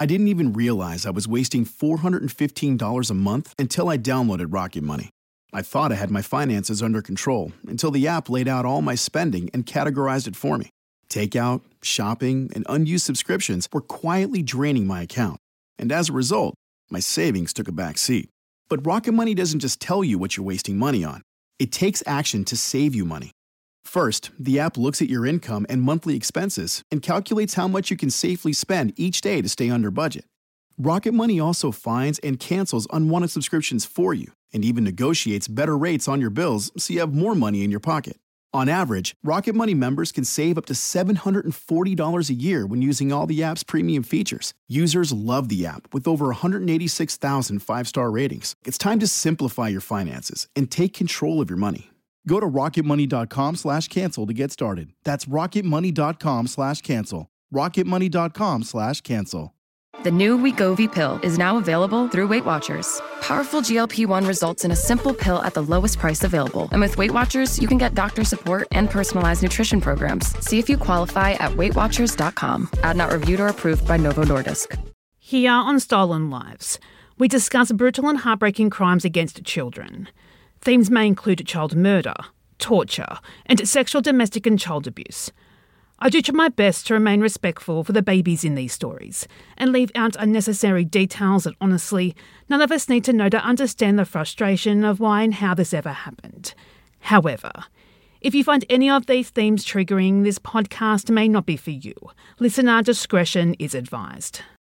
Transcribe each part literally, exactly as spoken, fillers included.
I didn't even realize I was wasting four hundred fifteen dollars a month until I downloaded Rocket Money. I thought I had my finances under control until the app laid out all my spending and categorized it for me. Takeout, shopping, and unused subscriptions were quietly draining my account. And as a result, my savings took a back seat. But Rocket Money doesn't just tell you what you're wasting money on. It takes action to save you money. First, the app looks at your income and monthly expenses and calculates how much you can safely spend each day to stay under budget. Rocket Money also finds and cancels unwanted subscriptions for you and even negotiates better rates on your bills so you have more money in your pocket. On average, Rocket Money members can save up to seven hundred forty dollars a year when using all the app's premium features. Users love the app with over one hundred eighty-six thousand five-star ratings. It's time to simplify your finances and take control of your money. Go to rocketmoney.com slash cancel to get started. That's rocketmoney.com slash cancel. rocketmoney.com slash cancel. The new Wegovy pill is now available through Weight Watchers. Powerful G L P one results in a simple pill at the lowest price available. And with Weight Watchers, you can get doctor support and personalized nutrition programs. See if you qualify at weight watchers dot com. Ad not reviewed or approved by Novo Nordisk. Here on Stolen Lives, we discuss brutal and heartbreaking crimes against children. Themes may include child murder, torture, and sexual, domestic and child abuse. I do my best to remain respectful for the babies in these stories and leave out unnecessary details that honestly none of us need to know to understand the frustration of why and how this ever happened. However, if you find any of these themes triggering, this podcast may not be for you. Listener discretion is advised.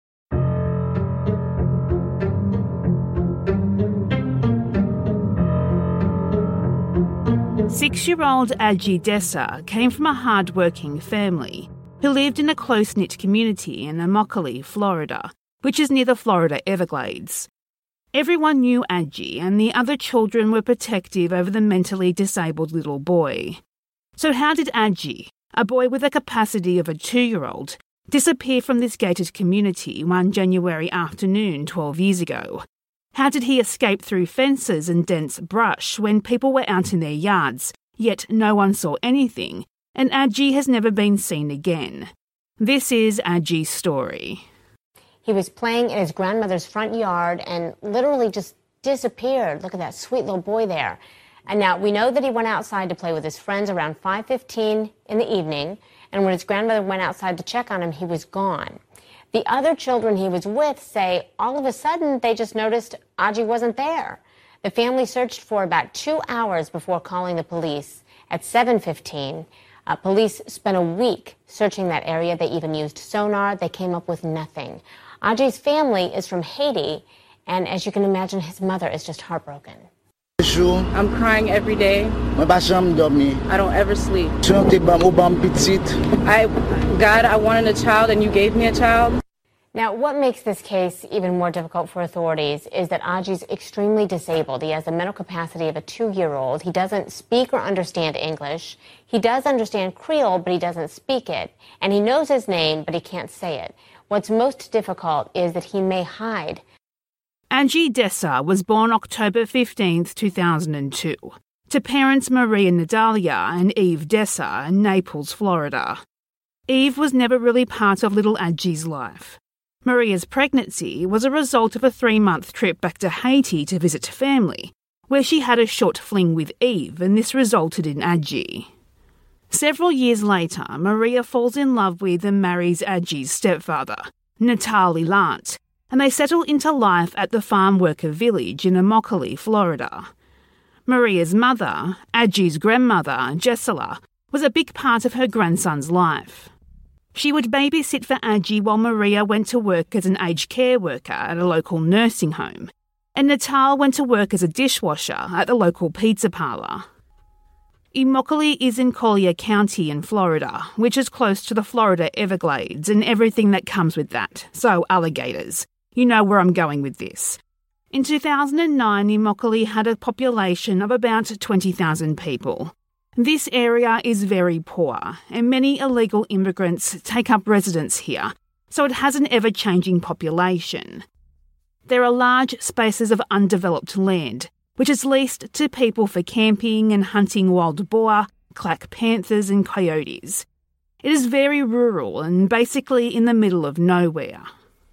Six-year-old Adji Dessa came from a hard-working family who lived in a close-knit community in Immokalee, Florida, which is near the Florida Everglades. Everyone knew Adji, and the other children were protective over the mentally disabled little boy. So how did Adji, a boy with the capacity of a two-year-old, disappear from this gated community one January afternoon twelve years ago? How did he escape through fences and dense brush when people were out in their yards, yet no one saw anything, and Adji has never been seen again? This is Adji's story. He was playing in his grandmother's front yard and literally just disappeared. Look at that sweet little boy there. And now we know that he went outside to play with his friends around five fifteen in the evening, and when his grandmother went outside to check on him, he was gone. The other children he was with say all of a sudden they just noticed Adji wasn't there. The family searched for about two hours before calling the police. At seven fifteen, uh, police spent a week searching that area. They even used sonar. They came up with nothing. Adji's family is from Haiti, and as you can imagine, his mother is just heartbroken. I'm crying every day. I don't ever sleep. I, God, I wanted a child and you gave me a child. Now, what makes this case even more difficult for authorities is that Adji's extremely disabled. He has the mental capacity of a two-year-old. He doesn't speak or understand English. He does understand Creole, but he doesn't speak it. And he knows his name, but he can't say it. What's most difficult is that he may hide. Adji Dessa was born October fifteenth, two thousand two, to parents Maria Nadalia and Eve Dessa in Naples, Florida. Eve was never really part of little Adji's life. Maria's pregnancy was a result of a three-month trip back to Haiti to visit family, where she had a short fling with Eve, and this resulted in Adji. Several years later, Maria falls in love with and marries Adji's stepfather, Natali Lant, and they settle into life at the farm worker village in Immokalee, Florida. Maria's mother, Adji's grandmother, Jessela, was a big part of her grandson's life. She would babysit for Adji while Maria went to work as an aged care worker at a local nursing home, and Natal went to work as a dishwasher at the local pizza parlour. Immokalee is in Collier County in Florida, which is close to the Florida Everglades and everything that comes with that, so alligators. You know where I'm going with this. In two thousand nine, Immokalee had a population of about twenty thousand people. This area is very poor, and many illegal immigrants take up residence here, so it has an ever-changing population. There are large spaces of undeveloped land, which is leased to people for camping and hunting wild boar, clack panthers and coyotes. It is very rural and basically in the middle of nowhere.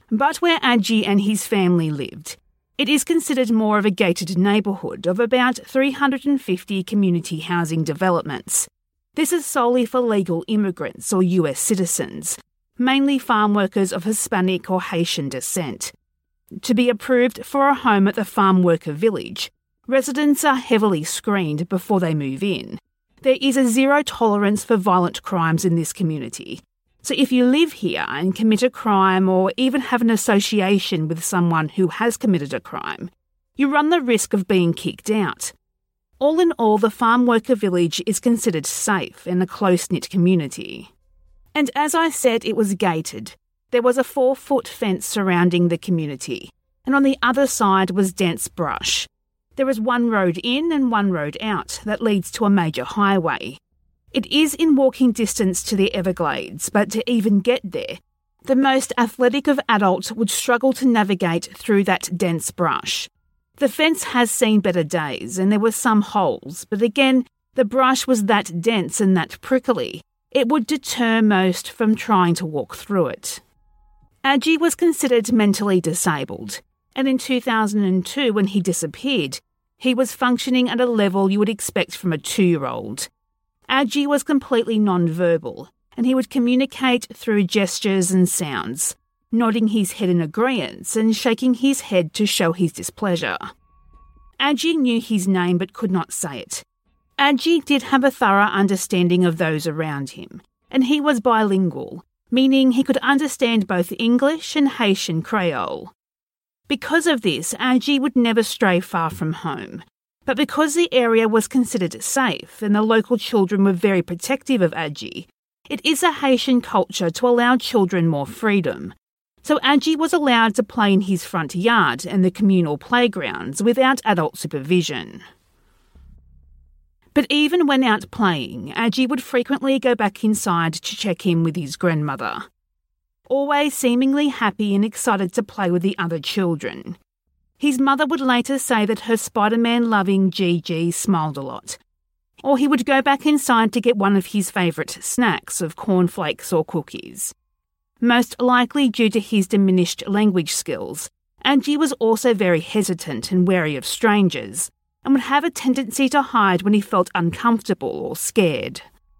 but where Adji and his family lived, it is considered more of a gated neighbourhood of about three hundred fifty community housing developments. This is solely for legal immigrants or U S citizens, mainly farm workers of Hispanic or Haitian descent. To be approved for a home at the farm worker village, residents are heavily screened before they move in. There is a zero tolerance for violent crimes in this community. So if you live here and commit a crime or even have an association with someone who has committed a crime, you run the risk of being kicked out. All in all, the farm worker village is considered safe and a close-knit community. And as I said, it was gated. There was a four-foot fence surrounding the community, and on the other side was dense brush. There is one road in and one road out that leads to a major highway. It is in walking distance to the Everglades, but to even get there, the most athletic of adults would struggle to navigate through that dense brush. The fence has seen better days, and there were some holes, but again, the brush was that dense and that prickly. It would deter most from trying to walk through it. Adji was considered mentally disabled, and in two thousand two, when he disappeared, he was functioning at a level you would expect from a two-year-old. Adji was completely non-verbal, and he would communicate through gestures and sounds, nodding his head in agreement and shaking his head to show his displeasure. Adji knew his name but could not say it. Adji did have a thorough understanding of those around him, and he was bilingual, meaning he could understand both English and Haitian Creole. Because of this, Adji would never stray far from home. But because the area was considered safe and the local children were very protective of Adji, it is a Haitian culture to allow children more freedom. So Adji was allowed to play in his front yard and the communal playgrounds without adult supervision. But even when out playing, Adji would frequently go back inside to check in with his grandmother, always seemingly happy and excited to play with the other children. His mother would later say that her Spider-Man-loving Gigi smiled a lot. Or he would go back inside to get one of his favourite snacks of cornflakes or cookies. Most likely due to his diminished language skills, Adji was also very hesitant and wary of strangers, and would have a tendency to hide when he felt uncomfortable or scared.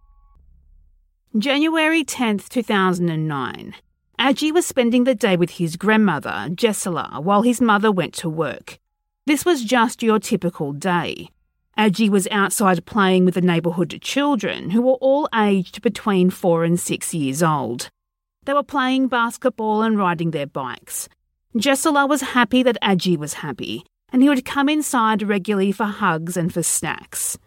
January tenth, two thousand nine. Adji was spending the day with his grandmother, Jessela, while his mother went to work. This was just your typical day. Adji was outside playing with the neighbourhood children, who were all aged between four and six years old. They were playing basketball and riding their bikes. Jessela was happy that Adji was happy, and he would come inside regularly for hugs and for snacks.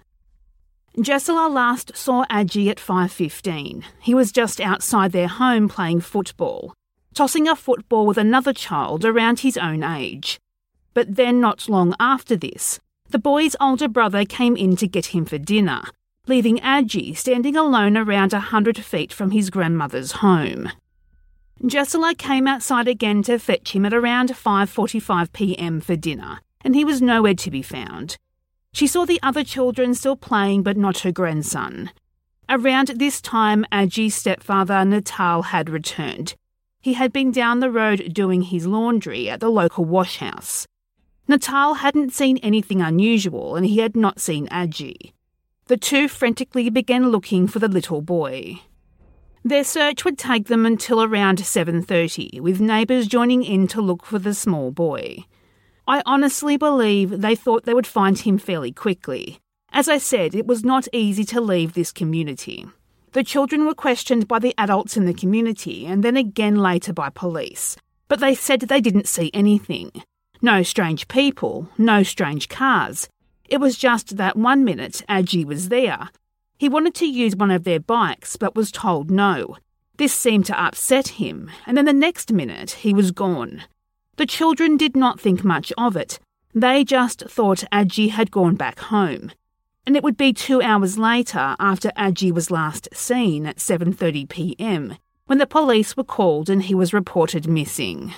Jessela last saw Adji at five fifteen. He was just outside their home playing football, tossing a football with another child around his own age. But then not long after this, the boy's older brother came in to get him for dinner, leaving Adji standing alone around a hundred feet from his grandmother's home. Jessela came outside again to fetch him at around five forty-five p.m. for dinner, and he was nowhere to be found. She saw the other children still playing, but not her grandson. Around this time, Adji's stepfather, Natal, had returned. He had been down the road doing his laundry at the local wash house. Natal hadn't seen anything unusual, and he had not seen Adji. The two frantically began looking for the little boy. Their search would take them until around seven thirty, with neighbours joining in to look for the small boy. I honestly believe they thought they would find him fairly quickly. As I said, it was not easy to leave this community. The children were questioned by the adults in the community and then again later by police, but they said they didn't see anything. No strange people, no strange cars. It was just that one minute Adji was there. He wanted to use one of their bikes but was told no. This seemed to upset him, and then the next minute he was gone. The children did not think much of it. They just thought Adji had gone back home. And it would be two hours later, after Adji was last seen at seven thirty p.m, when the police were called and he was reported missing.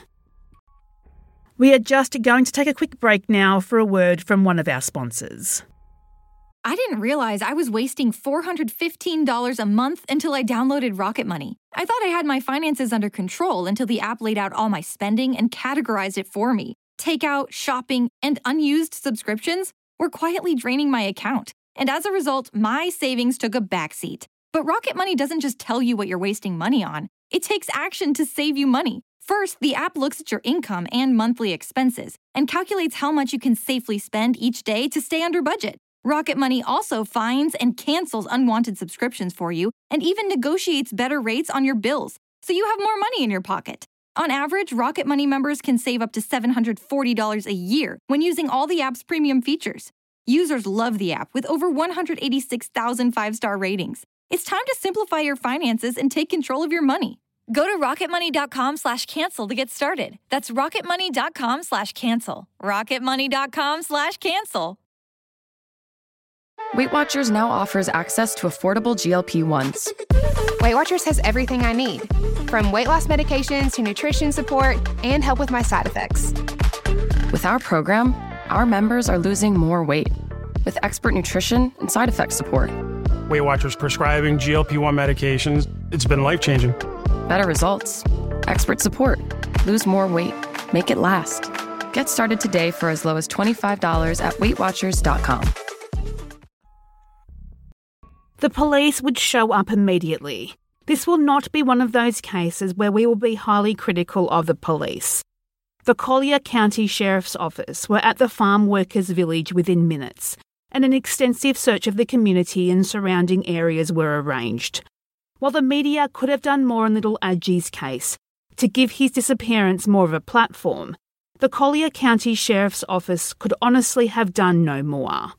We are just going to take a quick break now for a word from one of our sponsors. I didn't realize I was wasting four hundred fifteen dollars a month until I downloaded Rocket Money. I thought I had my finances under control until the app laid out all my spending and categorized it for me. Takeout, shopping, and unused subscriptions were quietly draining my account. And as a result, my savings took a backseat. But Rocket Money doesn't just tell you what you're wasting money on. It takes action to save you money. First, the app looks at your income and monthly expenses and calculates how much you can safely spend each day to stay under budget. Rocket Money also finds and cancels unwanted subscriptions for you and even negotiates better rates on your bills, so you have more money in your pocket. On average, Rocket Money members can save up to seven hundred forty dollars a year when using all the app's premium features. Users love the app with over one hundred eighty-six thousand five-star ratings. It's time to simplify your finances and take control of your money. Go to rocketmoney.com slash cancel to get started. That's rocketmoney.com slash cancel. rocketmoney.com slash cancel. Weight Watchers now offers access to affordable G L P ones. Weight Watchers has everything I need, from weight loss medications to nutrition support and help with my side effects. With our program, our members are losing more weight with expert nutrition and side effect support. Weight Watchers prescribing G L P one medications, it's been life-changing. Better results, expert support, lose more weight, make it last. Get started today for as low as twenty-five dollars at weight watchers dot com. The police would show up immediately. This will not be one of those cases where we will be highly critical of the police. The Collier County Sheriff's Office were at the farm workers' village within minutes, and an extensive search of the community and surrounding areas were arranged. While the media could have done more in little Adji's case, to give his disappearance more of a platform, the Collier County Sheriff's Office could honestly have done no more.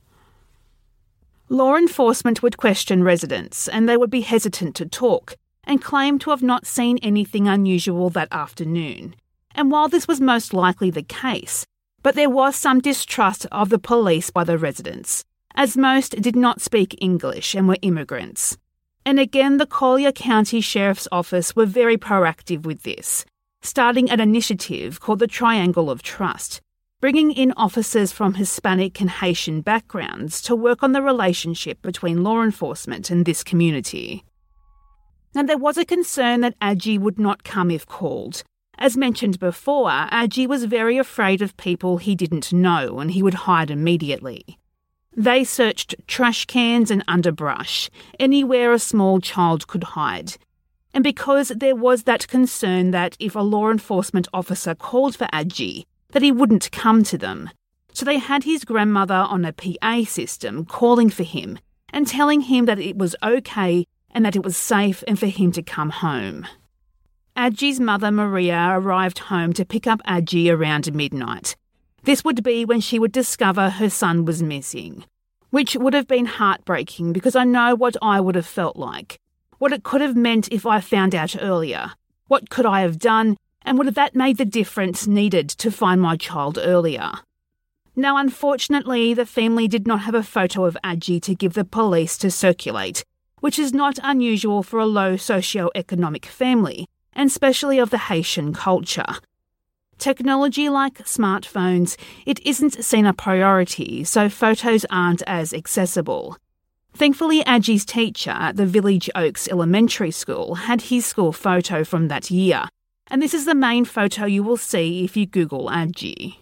Law enforcement would question residents, and they would be hesitant to talk, and claim to have not seen anything unusual that afternoon. And while this was most likely the case, but there was some distrust of the police by the residents, as most did not speak English and were immigrants. And again, the Collier County Sheriff's Office were very proactive with this, starting an initiative called the Triangle of Trust, bringing in officers from Hispanic and Haitian backgrounds to work on the relationship between law enforcement and this community. Now, there was a concern that Adji would not come if called. As mentioned before, Adji was very afraid of people he didn't know and he would hide immediately. They searched trash cans and underbrush, anywhere a small child could hide. And because there was that concern that if a law enforcement officer called for Adji, that he wouldn't come to them. So they had his grandmother on a P A system calling for him and telling him that it was okay and that it was safe and for him to come home. Adji's mother, Maria, arrived home to pick up Adji around midnight. This would be when she would discover her son was missing, which would have been heartbreaking because I know what I would have felt like, what it could have meant if I found out earlier, what could I have done, and would have that made the difference needed to find my child earlier. Now, unfortunately, the family did not have a photo of Adji to give the police to circulate, which is not unusual for a low socio-economic family, and especially of the Haitian culture. Technology like smartphones, it isn't seen a priority, so photos aren't as accessible. Thankfully, Adji's teacher at the Village Oaks Elementary School had his school photo from that year, and this is the main photo you will see if you Google Adji.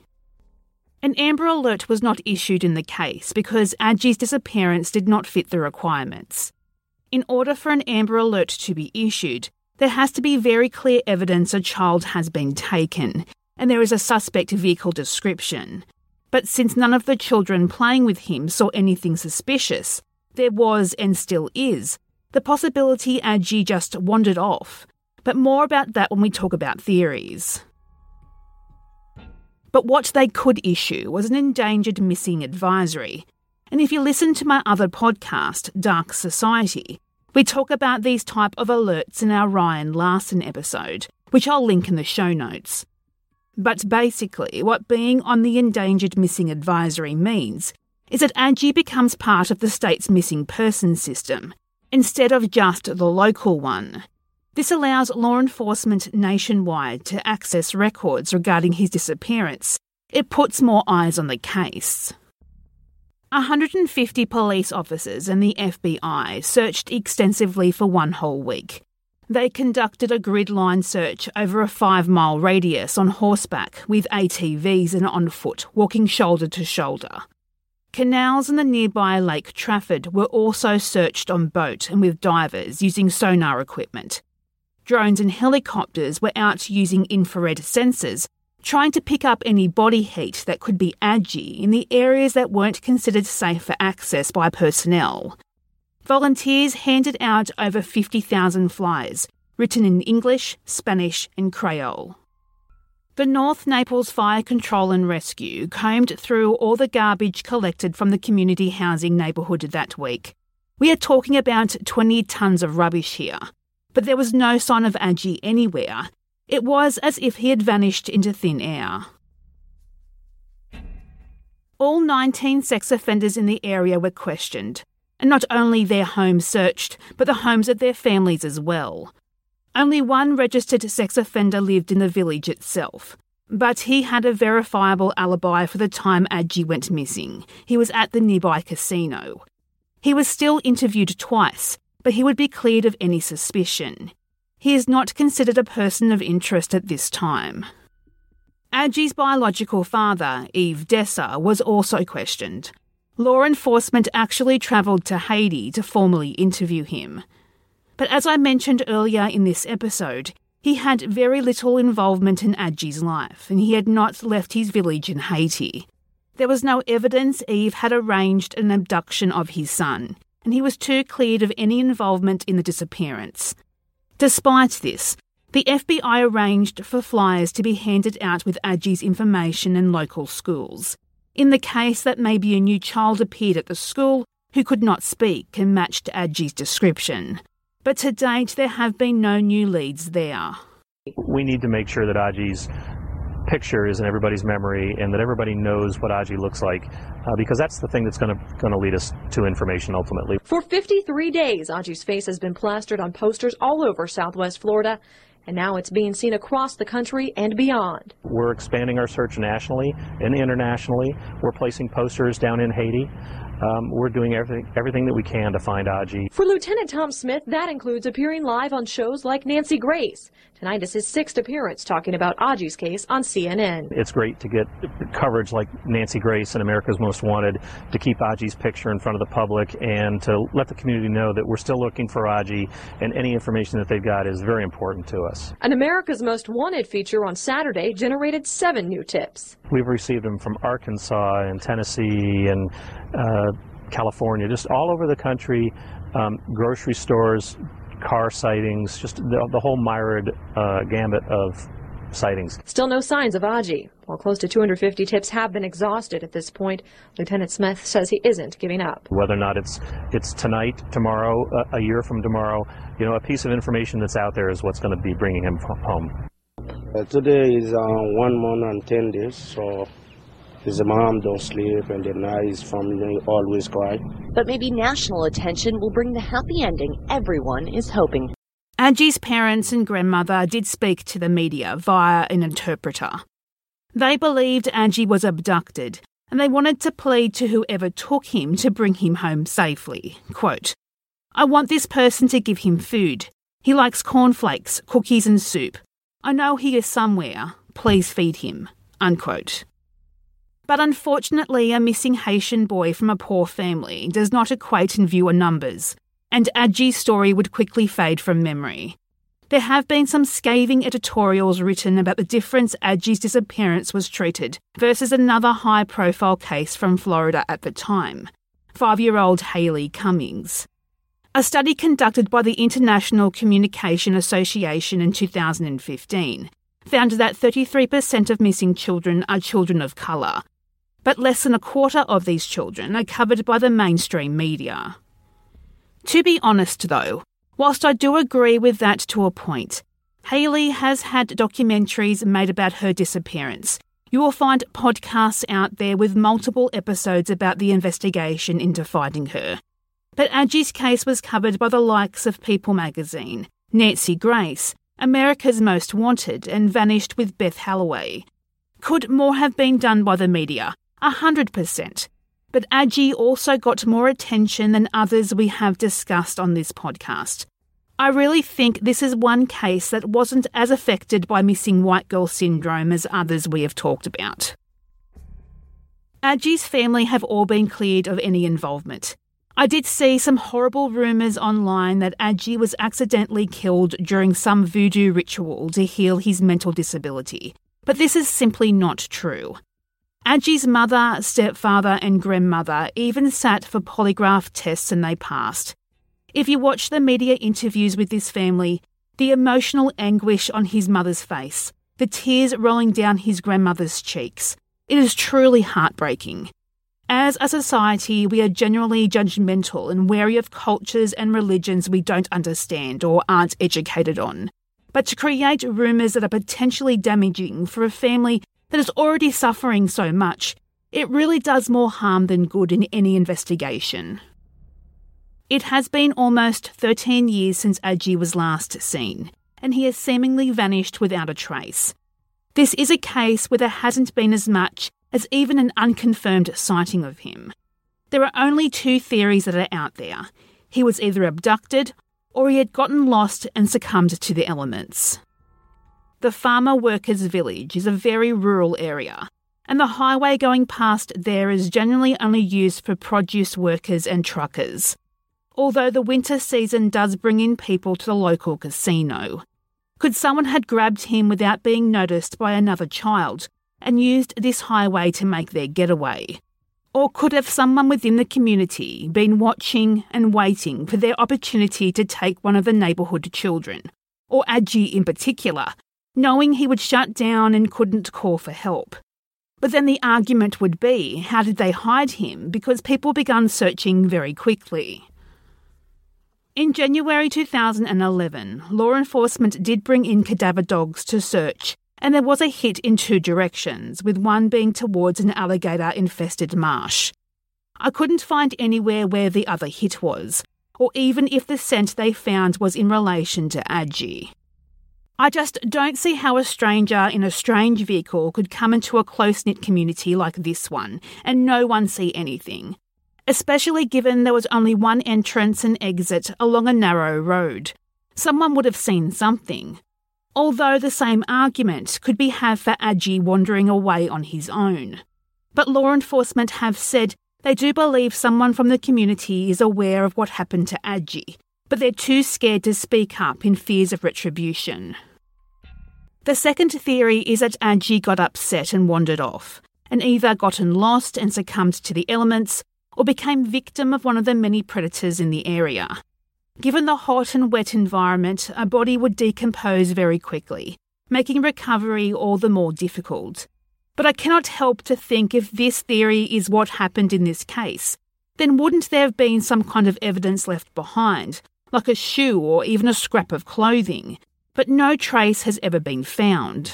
An Amber Alert was not issued in the case because Adji's disappearance did not fit the requirements. In order for an Amber Alert to be issued, there has to be very clear evidence a child has been taken, and there is a suspect vehicle description. But since none of the children playing with him saw anything suspicious, there was, and still is, the possibility Adji just wandered off. But more about that when we talk about theories. But what they could issue was an endangered missing advisory. And if you listen to my other podcast, Dark Society, we talk about these type of alerts in our Ryan Larson episode, which I'll link in the show notes. But basically, what being on the endangered missing advisory means is that Adji becomes part of the state's missing persons system, instead of just the local one. This allows law enforcement nationwide to access records regarding his disappearance. It puts more eyes on the case. one hundred fifty police officers and the F B I searched extensively for one whole week. They conducted a grid-line search over a five-mile radius on horseback with A T Vs and on foot, walking shoulder to shoulder. Canals in the nearby Lake Trafford were also searched on boat and with divers using sonar equipment. Drones and helicopters were out using infrared sensors, trying to pick up any body heat that could be Adjie in the areas that weren't considered safe for access by personnel. Volunteers handed out over fifty thousand flyers, written in English, Spanish and Creole. The North Naples Fire Control and Rescue combed through all the garbage collected from the community housing neighbourhood that week. We are talking about twenty tonnes of rubbish here, but there was no sign of Adjie anywhere. It was as if he had vanished into thin air. All nineteen sex offenders in the area were questioned, and not only their homes searched, but the homes of their families as well. Only one registered sex offender lived in the village itself, but he had a verifiable alibi for the time Adjie went missing. He was at the nearby casino. He was still interviewed twice, but he would be cleared of any suspicion. He is not considered a person of interest at this time. Adjie's biological father, Yves Dessar, was also questioned. Law enforcement actually travelled to Haiti to formally interview him. But as I mentioned earlier in this episode, he had very little involvement in Adjie's life, and he had not left his village in Haiti. There was no evidence Yves had arranged an abduction of his son, and he was too cleared of any involvement in the disappearance. Despite this, the F B I arranged for flyers to be handed out with Adjie's information in local schools, in the case that maybe a new child appeared at the school who could not speak and matched Adjie's description. But to date, there have been no new leads there. We need to make sure that Adjie's picture is in everybody's memory and that everybody knows what Adjie looks like, uh, because that's the thing that's going to going to lead us to information ultimately. For fifty-three days, Adjie's face has been plastered on posters all over Southwest Florida, and now it's being seen across the country and beyond. We're expanding our search nationally and internationally. We're placing posters down in Haiti. Um, we're doing everything, everything that we can to find Adjie. For Lieutenant Tom Smith, that includes appearing live on shows like Nancy Grace. Tonight is his sixth appearance talking about Adjie's case on C N N. It's great to get coverage like Nancy Grace and America's Most Wanted to keep Adjie's picture in front of the public and to let the community know that we're still looking for Adjie, and any information that they've got is very important to us. An America's Most Wanted feature on Saturday generated seven new tips. We've received them from Arkansas and Tennessee and uh, California, just all over the country, um, grocery stores, car sightings, just the, the whole myriad uh, gambit of sightings. Still no signs of Adjie. While close to two hundred fifty tips have been exhausted at this point, Lieutenant Smith says he isn't giving up. Whether or not it's it's tonight, tomorrow, uh, a year from tomorrow, you know, a piece of information that's out there is what's going to be bringing him home. Uh, today is uh, one month and ten days, so his mom don't sleep, and the night his family always cry. But maybe national attention will bring the happy ending everyone is hoping. Adjie's parents and grandmother did speak to the media via an interpreter. They believed Adjie was abducted, and they wanted to plead to whoever took him to bring him home safely. Quote, "I want this person to give him food. He likes cornflakes, cookies and soup. I know he is somewhere. Please feed him." Unquote. But unfortunately, a missing Haitian boy from a poor family does not equate in viewer numbers, and Adjie's story would quickly fade from memory. There have been some scathing editorials written about the difference Adjie's disappearance was treated versus another high-profile case from Florida at the time, five-year-old Haley Cummings. A study conducted by the International Communication Association in two thousand fifteen found that thirty-three percent of missing children are children of colour, but less than a quarter of these children are covered by the mainstream media. To be honest, though, whilst I do agree with that to a point, Haley has had documentaries made about her disappearance. You will find podcasts out there with multiple episodes about the investigation into finding her. But Adjie's case was covered by the likes of People magazine, Nancy Grace, America's Most Wanted, and Vanished with Beth Halloway. Could more have been done by the media? A hundred percent. But Adji also got more attention than others we have discussed on this podcast. I really think this is one case that wasn't as affected by missing white girl syndrome as others we have talked about. Adji's family have all been cleared of any involvement. I did see some horrible rumours online that Adji was accidentally killed during some voodoo ritual to heal his mental disability, but this is simply not true. Adji's mother, stepfather and grandmother even sat for polygraph tests and they passed. If you watch the media interviews with this family, the emotional anguish on his mother's face, the tears rolling down his grandmother's cheeks, it is truly heartbreaking. As a society, we are generally judgmental and wary of cultures and religions we don't understand or aren't educated on. But to create rumours that are potentially damaging for a family that is already suffering so much, it really does more harm than good in any investigation. It has been almost thirteen years since Adji was last seen, and he has seemingly vanished without a trace. This is a case where there hasn't been as much as even an unconfirmed sighting of him. There are only two theories that are out there. He was either abducted or he had gotten lost and succumbed to the elements. The farmer workers' village is a very rural area, and the highway going past there is generally only used for produce workers and truckers. Although the winter season does bring in people to the local casino. Could someone have grabbed him without being noticed by another child and used this highway to make their getaway? Or could have someone within the community been watching and waiting for their opportunity to take one of the neighbourhood children, or Adji in particular, knowing he would shut down and couldn't call for help? But then the argument would be, how did they hide him? Because people began searching very quickly. In January two thousand eleven, law enforcement did bring in cadaver dogs to search, and there was a hit in two directions, with one being towards an alligator-infested marsh. I couldn't find anywhere where the other hit was, or even if the scent they found was in relation to Adji. I just don't see how a stranger in a strange vehicle could come into a close-knit community like this one and no one see anything, especially given there was only one entrance and exit along a narrow road. Someone would have seen something. Although the same argument could be had for Adji wandering away on his own. But law enforcement have said they do believe someone from the community is aware of what happened to Adji, but they're too scared to speak up in fears of retribution. The second theory is that Adji got upset and wandered off, and either gotten lost and succumbed to the elements, or became victim of one of the many predators in the area. Given the hot and wet environment, a body would decompose very quickly, making recovery all the more difficult. But I cannot help to think if this theory is what happened in this case, then wouldn't there have been some kind of evidence left behind, like a shoe or even a scrap of clothing? But no trace has ever been found.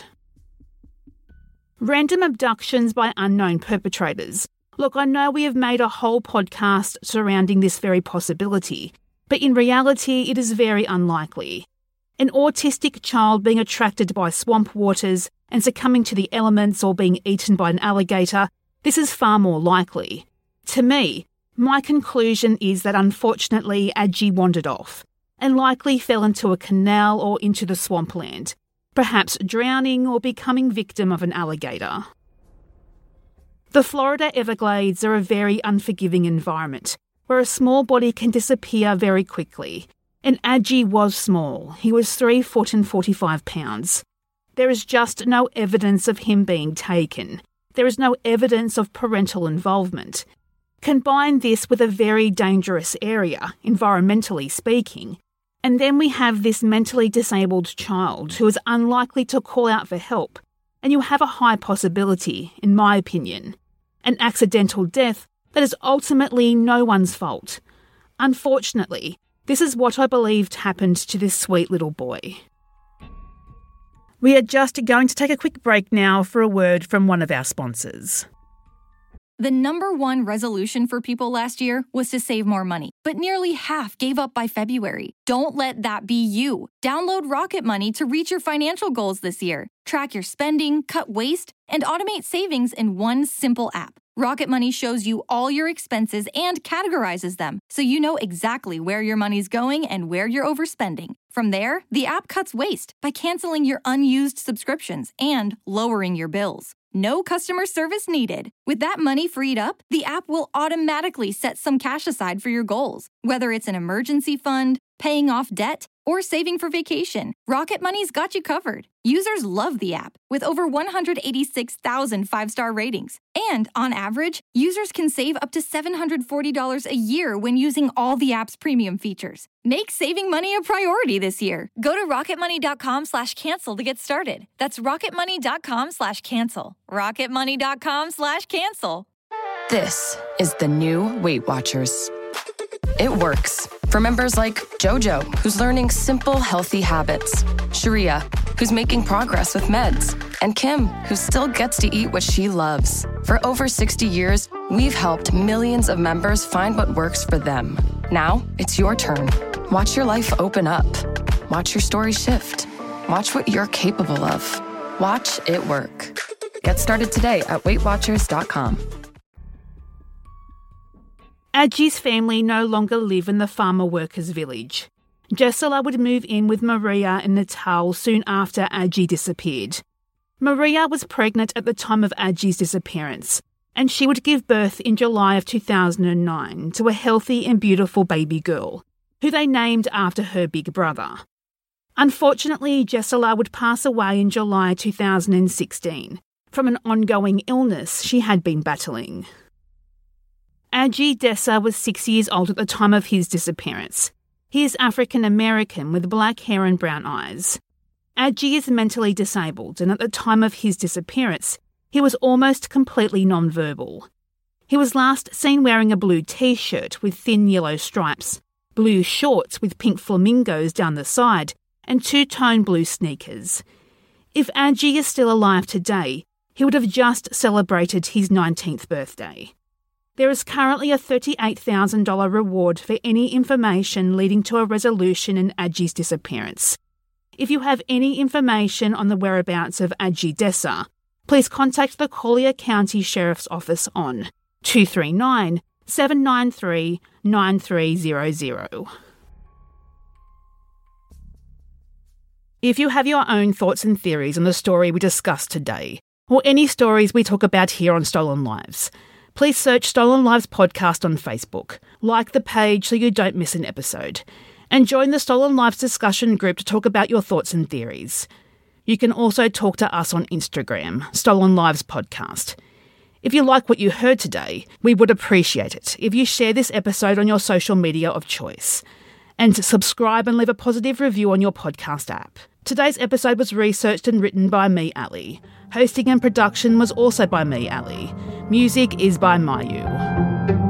Random abductions by unknown perpetrators. Look, I know we have made a whole podcast surrounding this very possibility, but in reality it is very unlikely. An autistic child being attracted by swamp waters and succumbing to the elements or being eaten by an alligator, this is far more likely. To me, my conclusion is that unfortunately Adji wandered off and likely fell into a canal or into the swampland, perhaps drowning or becoming victim of an alligator. The Florida Everglades are a very unforgiving environment, where a small body can disappear very quickly. And Adji was small. He was three foot and forty-five pounds. There is just no evidence of him being taken. There is no evidence of parental involvement. Combine this with a very dangerous area, environmentally speaking, and then we have this mentally disabled child who is unlikely to call out for help, and you have a high possibility, in my opinion, an accidental death that is ultimately no one's fault. Unfortunately, this is what I believed happened to this sweet little boy. We are just going to take a quick break now for a word from one of our sponsors. The number one resolution for people last year was to save more money, but nearly half gave up by February. Don't let that be you. Download Rocket Money to reach your financial goals this year. Track your spending, cut waste, and automate savings in one simple app. Rocket Money shows you all your expenses and categorizes them, so you know exactly where your money's going and where you're overspending. From there, the app cuts waste by canceling your unused subscriptions and lowering your bills. No customer service needed. With that money freed up, the app will automatically set some cash aside for your goals. Whether it's an emergency fund, paying off debt, or saving for vacation, Rocket Money's got you covered. Users love the app, with over one hundred eighty-six thousand five-star ratings. And on average, users can save up to seven hundred forty dollars a year when using all the app's premium features. Make saving money a priority this year. Go to rocketmoney.com slash cancel to get started. That's rocketmoney.com slash cancel. rocketmoney.com slash cancel. This is the new Weight Watchers. It works for members like Jojo, who's learning simple, healthy habits, Sharia, who's making progress with meds, and Kim, who still gets to eat what she loves. For over sixty years, we've helped millions of members find what works for them. Now, it's your turn. Watch your life open up. Watch your story shift. Watch what you're capable of. Watch it work. Get started today at weight watchers dot com. Adji's family no longer live in the farmer workers' village. Jessela would move in with Maria and Natal soon after Adji disappeared. Maria was pregnant at the time of Adji's disappearance, and she would give birth in July of two thousand nine to a healthy and beautiful baby girl, who they named after her big brother. Unfortunately, Jessela would pass away in July two thousand sixteen from an ongoing illness she had been battling. Adji Dessa was six years old at the time of his disappearance. He is African American with black hair and brown eyes. Adji is mentally disabled, and at the time of his disappearance, he was almost completely non-verbal. He was last seen wearing a blue t-shirt with thin yellow stripes, blue shorts with pink flamingos down the side, and two-tone blue sneakers. If Adji is still alive today, he would have just celebrated his nineteenth birthday. There is currently a thirty-eight thousand dollars reward for any information leading to a resolution in Adji's disappearance. If you have any information on the whereabouts of Adji Dessa, please contact the Collier County Sheriff's Office on two three nine, seven nine three, nine three zero zero. If you have your own thoughts and theories on the story we discussed today, or any stories we talk about here on Stolen Lives, please search Stolen Lives Podcast on Facebook, like the page so you don't miss an episode, and join the Stolen Lives discussion group to talk about your thoughts and theories. You can also talk to us on Instagram, Stolen Lives Podcast. If you like what you heard today, we would appreciate it if you share this episode on your social media of choice, and subscribe and leave a positive review on your podcast app. Today's episode was researched and written by me, Ali. Hosting and production was also by me, Ali. Music is by Mayu.